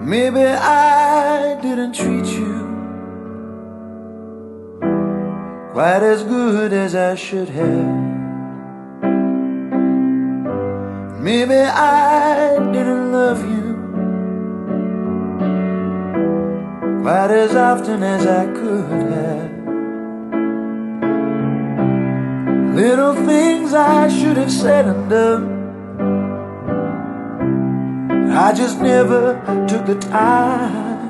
Maybe I didn't treat you quite as good as I should have. Maybe I didn't love you quite as often as I could have. Little things I should have said and done, I just never took the time.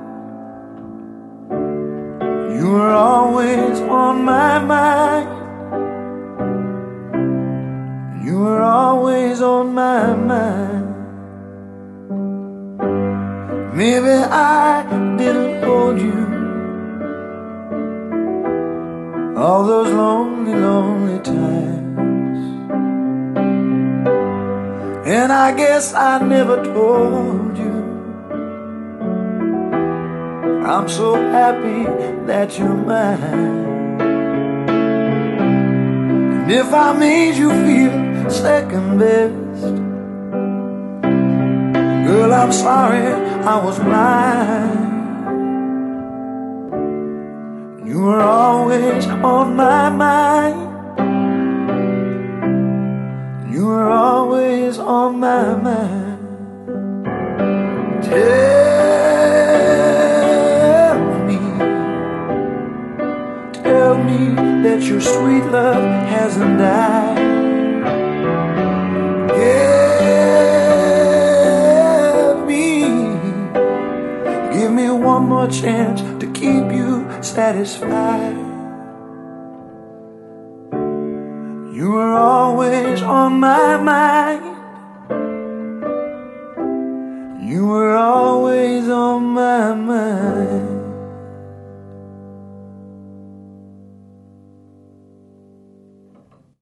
You were always on my mind. You were always on my mind. Maybe I didn't hold you all those lonely, lonely times. And I guess I never told you I'm so happy that you're mine. And if I made you feel second best, girl, I'm sorry I was blind. You were always on my mind. You were always on my mind. Tell me that your sweet love hasn't died. Give me one more chance to keep you satisfied. You were always on my mind. You were always